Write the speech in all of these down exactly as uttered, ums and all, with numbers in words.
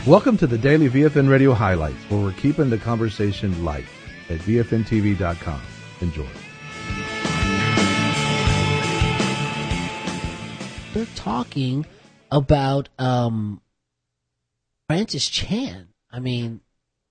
Welcome to the Daily V F N Radio Highlights, where we're keeping the conversation light at V F N T V dot com. Enjoy. We're talking about um, Francis Chan. I mean,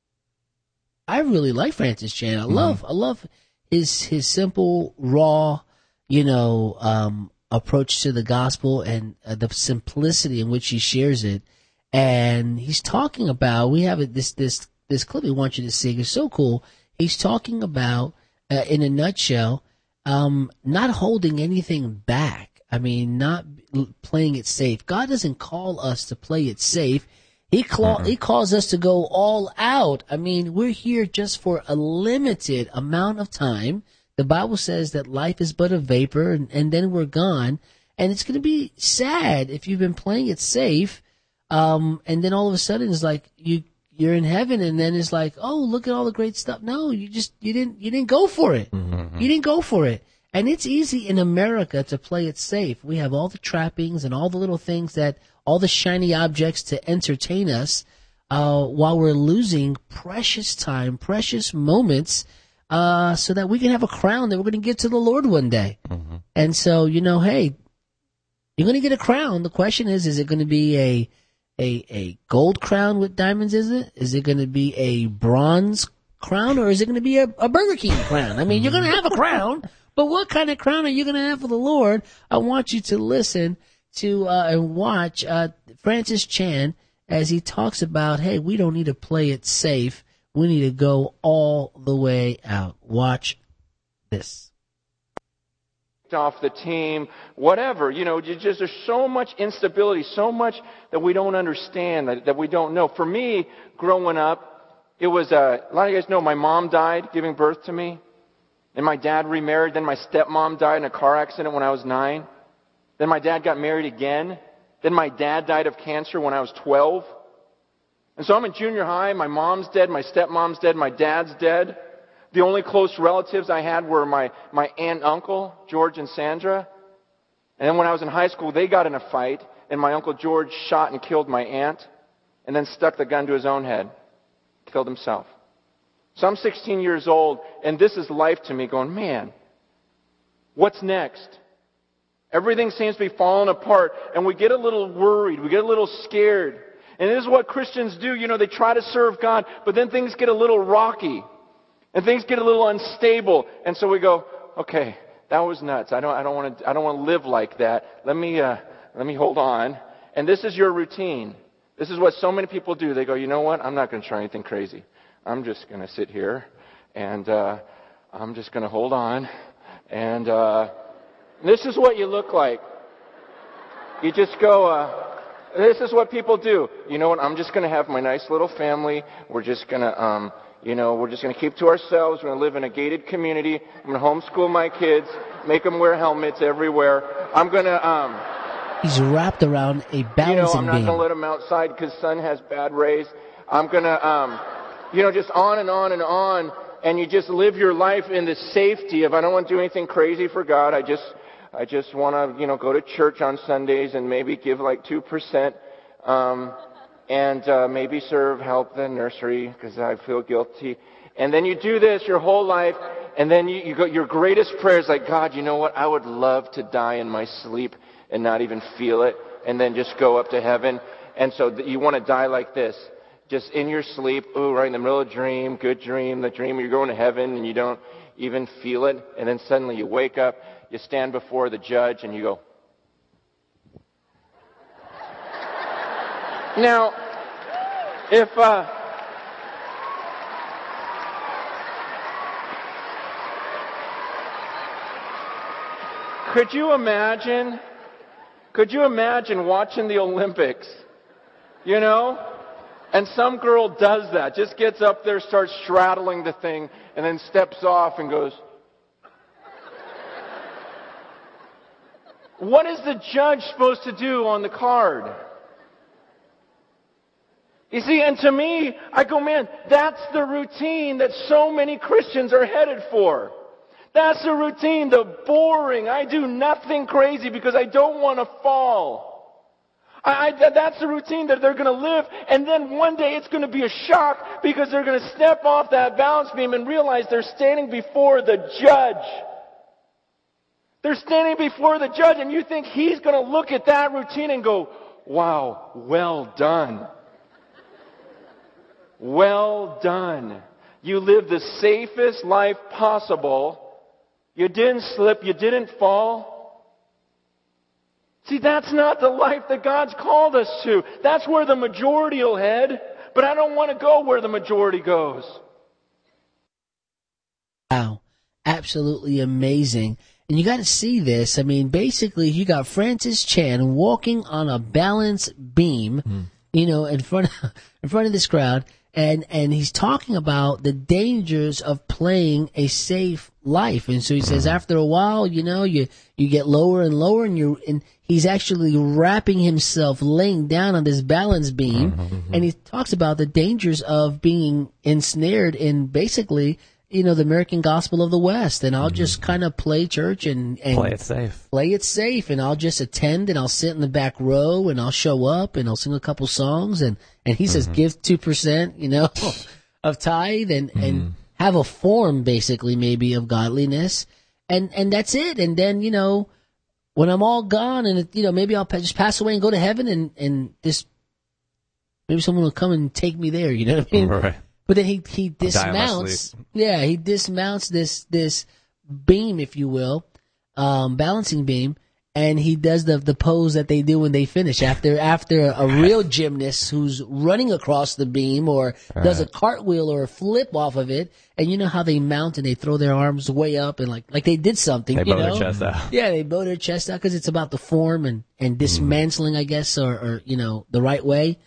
I really like Francis Chan. I love, mm-hmm. I love his his simple, raw, you know, um, approach to the gospel and uh, the simplicity in which he shares it. And he's talking about, we have this this this clip we want you to see. It's so cool. He's talking about, uh, in a nutshell, um, not holding anything back. I mean, not playing it safe. God doesn't call us to play it safe. He call, he calls us to go all out. I mean, we're here just for a limited amount of time. The Bible says that life is but a vapor, and, and then we're gone. And it's going to be sad if you've been playing it safe. Um, and then all of a sudden it's like you, you're in heaven, and then it's like, oh, look at all the great stuff. No, you just, you didn't, you didn't go for it. Mm-hmm. You didn't go for it. And it's easy in America to play it safe. We have all the trappings and all the little things that, all the shiny objects to entertain us, uh, while we're losing precious time, precious moments, uh, so that we can have a crown that we're going to give to the Lord one day. Mm-hmm. And so, you know, hey, you're going to get a crown. The question is, is it going to be a, A, a gold crown with diamonds, is it? Is it going to be a bronze crown, or is it going to be a, a Burger King crown? I mean, you're going to have a crown, but what kind of crown are you going to have for the Lord? I want you to listen to uh, and watch uh, Francis Chan as he talks about, hey, we don't need to play it safe. We need to go all the way out. Watch this. Off the team, whatever, you know, just there's so much instability, so much that we don't understand, that, that we don't know. For me, growing up, it was, uh, a lot of you guys know my mom died giving birth to me. Then my dad remarried. Then my stepmom died in a car accident when I was nine. Then my dad got married again. Then my dad died of cancer when I was twelve. And so I'm in junior high. My mom's dead. My stepmom's dead. My dad's dead. The only close relatives I had were my, my aunt and uncle, George and Sandra. And then when I was in high school, they got in a fight, and my uncle George shot and killed my aunt, and then stuck the gun to his own head, killed himself. So I'm sixteen years old, and this is life to me, going, man, what's next? Everything seems to be falling apart, and we get a little worried, we get a little scared. And this is what Christians do, you know, they try to serve God, but then things get a little rocky. And things get a little unstable, and so we go, okay, that was nuts. I don't, I don't want to, I don't want to live like that. Let me, uh, let me hold on. And this is your routine. This is what so many people do. They go, you know what? I'm not going to try anything crazy. I'm just going to sit here, and uh, I'm just going to hold on. And uh, this is what you look like. You just go. Uh, this is what people do. You know what? I'm just going to have my nice little family. We're just going to. Um, You know, we're just going to keep to ourselves. We're going to live in a gated community. I'm going to homeschool my kids, make them wear helmets everywhere. I'm going to, um... He's wrapped around a balancing beam. You know, I'm not going to let them outside because sun has bad rays. I'm going to, um... You know, just on and on and on. And you just live your life in the safety of, I don't want to do anything crazy for God. I just, I just want to, you know, go to church on Sundays and maybe give like two percent. Um... And uh, maybe serve, help the nursery because I feel guilty. And then you do this your whole life, and then you, you go. Your greatest prayer is like, God, you know what? I would love to die in my sleep and not even feel it, and then just go up to heaven. And so th- you want to die like this, just in your sleep. Ooh, right in the middle of a dream, good dream, the dream you're going to heaven, and you don't even feel it. And then suddenly you wake up, you stand before the judge, and you go. Now, if, uh, could you imagine, could you imagine watching the Olympics, you know, and some girl does that, just gets up there, starts straddling the thing, and then steps off and goes, what is the judge supposed to do on the card? You see, and to me, I go, man, that's the routine that so many Christians are headed for. That's the routine, the boring, I do nothing crazy because I don't want to fall. I, I, that's the routine that they're going to live. And then one day it's going to be a shock because they're going to step off that balance beam and realize they're standing before the judge. They're standing before the judge, and you think he's going to look at that routine and go, wow, well done. Well done. You lived the safest life possible. You didn't slip. You didn't fall. See, that's not the life that God's called us to. That's where the majority will head. But I don't want to go where the majority goes. Wow. Absolutely amazing. And you got to see this. I mean, basically, you got Francis Chan walking on a balance beam, mm. you know, in front of, in front of this crowd. And, and he's talking about the dangers of playing a safe life. And so he says, after a while, you know, you, you get lower and lower, and you and he's actually wrapping himself, laying down on this balance beam. Mm-hmm. And he talks about the dangers of being ensnared in basically, you know, the American gospel of the West. And I'll mm-hmm. just kind of play church and, and play it safe. Play it safe. And I'll just attend, and I'll sit in the back row, and I'll show up, and I'll sing a couple songs. And, and he mm-hmm. says, give two percent, you know, of tithe, and, mm-hmm. and have a form basically maybe of godliness. And, and that's it. And then, you know, when I'm all gone, and, you know, maybe I'll just pass away and go to heaven, and, and this, maybe someone will come and take me there. You know what I mean? Right. But then he, he dismounts, yeah, he dismounts this, this beam, if you will, um, balancing beam, and he does the, the pose that they do when they finish after, after a real gymnast who's running across the beam, or right. does a cartwheel or a flip off of it. And you know how they mount and they throw their arms way up, and like, like they did something, they you bow know? their chest out. Yeah, they bow their chest out because it's about the form and, and dismantling, mm. I guess, or, or, you know, the right way.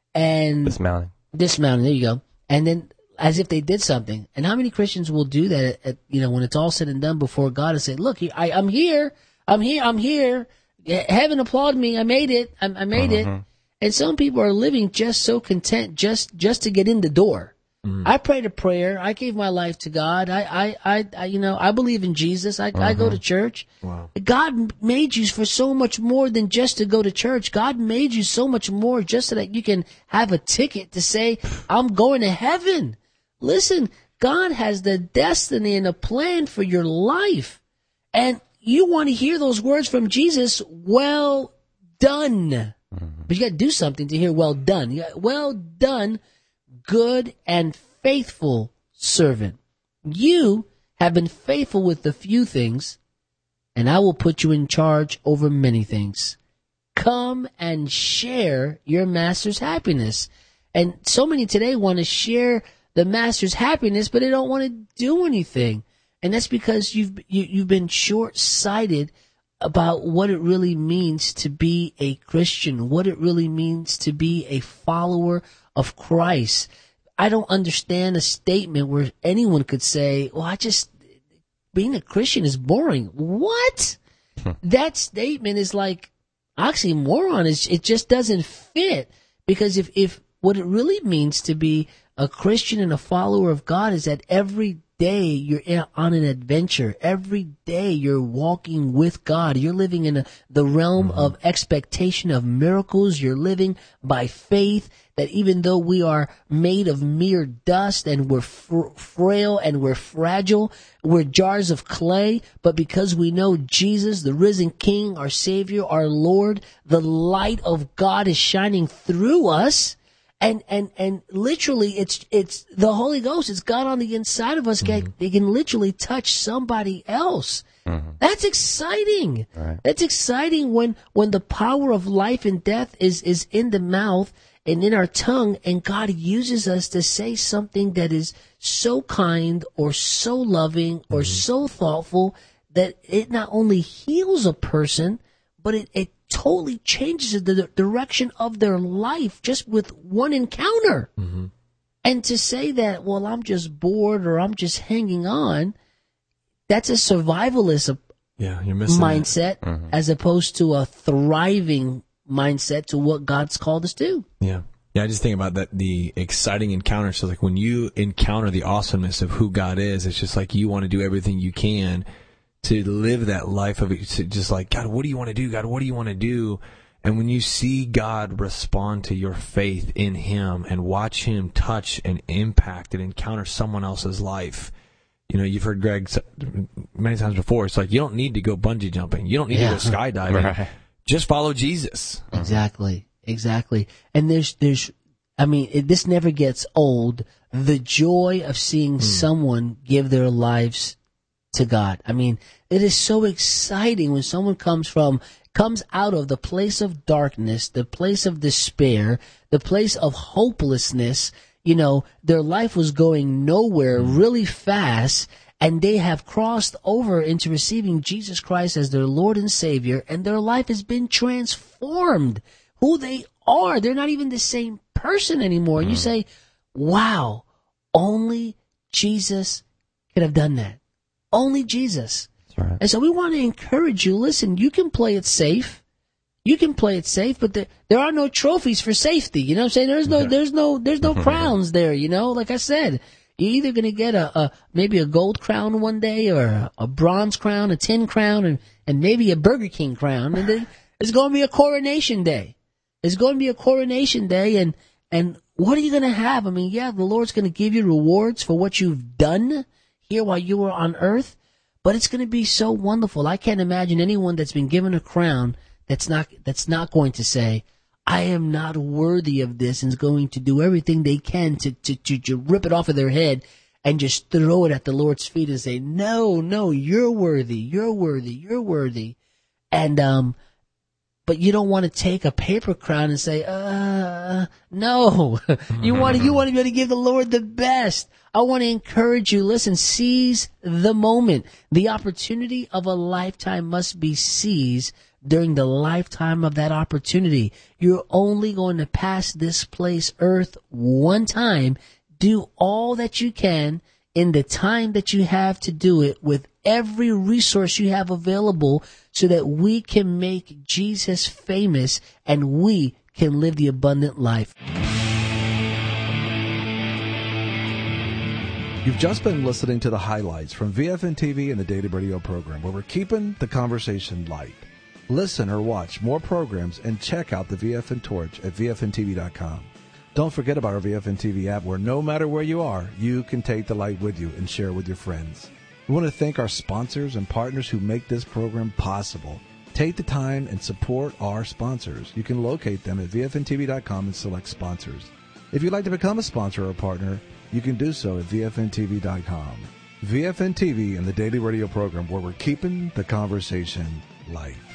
And dismounting. Dismounting, there you go. And then, as if they did something. And how many Christians will do that at, at, you know, when it's all said and done before God, and say, look, I, I'm here, I'm here, I'm here. Heaven applaud me. I made it. I, I made mm-hmm. it. And some people are living just so content just, just to get in the door. Mm. I prayed a prayer. I gave my life to God. I, I, I, I you know, I believe in Jesus. I, mm-hmm. I go to church. Wow. God made you for so much more than just to go to church. God made you so much more just so that you can have a ticket to say, I'm going to heaven. Listen, God has the destiny and a plan for your life. And you want to hear those words from Jesus, well done. Mm-hmm. But you got to do something to hear well done. You got, well done, good and faithful servant. You have been faithful with a few things, and I will put you in charge over many things. Come and share your master's happiness. And so many today want to share the master's happiness, but they don't want to do anything. And that's because you've you, you've been short-sighted about what it really means to be a Christian, what it really means to be a follower of Christ. I don't understand a statement where anyone could say, well, I just, being a Christian is boring. What? That statement is like oxymoron. It's, it just doesn't fit. Because if, if what it really means to be a Christian and a follower of God is that every day you're in, on an adventure. Every day you're walking with God. You're living in a, the realm mm-hmm. of expectation of miracles. You're living by faith that even though we are made of mere dust and we're fr- frail and we're fragile, we're jars of clay, but because we know Jesus, the risen King, our Savior, our Lord, the light of God is shining through us. And, and, and literally it's, it's the Holy Ghost. It's God on the inside of us. Mm-hmm. They can literally touch somebody else. Mm-hmm. That's exciting. Right. That's exciting when, when the power of life and death is, is in the mouth and in our tongue, and God uses us to say something that is so kind or so loving or mm-hmm. so thoughtful that it not only heals a person, but it, it totally changes the direction of their life just with one encounter. Mm-hmm. And to say that, well, I'm just bored or I'm just hanging on, that's a survivalist yeah, you're missing mindset mm-hmm. as opposed to a thriving mindset to what God's called us to. Yeah. Yeah, I just think about that, the exciting encounter. So like when you encounter the awesomeness of who God is, it's just like you want to do everything you can to live that life of it, to just like, God, what do you want to do? God, what do you want to do? And when you see God respond to your faith in Him and watch Him touch and impact and encounter someone else's life, you know, you've heard Greg many times before. It's like, you don't need to go bungee jumping. You don't need yeah. to go skydiving. Right. Just follow Jesus. Exactly. Exactly. And there's, there's, I mean, it, this never gets old. The joy of seeing mm. someone give their lives to God. I mean, it is so exciting when someone comes from, comes out of the place of darkness, the place of despair, the place of hopelessness. You know, their life was going nowhere really fast, and they have crossed over into receiving Jesus Christ as their Lord and Savior, and their life has been transformed. Who they are, they're not even the same person anymore. And you say, wow, only Jesus could have done that. Only Jesus. That's right. And so we want to encourage you, listen, you can play it safe. You can play it safe, but there, there are no trophies for safety. You know what I'm saying? There's no, there's no, there's no crowns there, you know? Like I said, you're either going to get a, a, maybe a gold crown one day, or a, a bronze crown, a tin crown, and, and maybe a Burger King crown. And then it's going to be a coronation day. It's going to be a coronation day, and, and what are you going to have? I mean, yeah, the Lord's going to give you rewards for what you've done here while you were on earth, but it's going to be so wonderful. I can't imagine anyone that's been given a crown that's not, that's not going to say, I am not worthy of this, and is going to do everything they can to, to, to, to rip it off of their head and just throw it at the Lord's feet and say, no, no, you're worthy, you're worthy, you're worthy. And, um, but you don't want to take a paper crown and say, uh, no. you want to, you want to be able to give the Lord the best. I want to encourage you, listen, seize the moment. The opportunity of a lifetime must be seized during the lifetime of that opportunity. You're only going to pass this place, earth, one time. Do all that you can in the time that you have to do it, with every resource you have available, so that we can make Jesus famous and we can live the abundant life. You've just been listening to the highlights from V F N T V and the Daily Radio program, where we're keeping the conversation light. Listen or watch more programs and check out the V F N Torch at V F N T V dot com. Don't forget about our V F N T V app, where no matter where you are, you can take the light with you and share it with your friends. We want to thank our sponsors and partners who make this program possible. Take the time and support our sponsors. You can locate them at V F N T V dot com and select sponsors. If you'd like to become a sponsor or a partner, you can do so at V F N T V dot com. V F N T V and the Daily Radio program, where we're keeping the conversation light.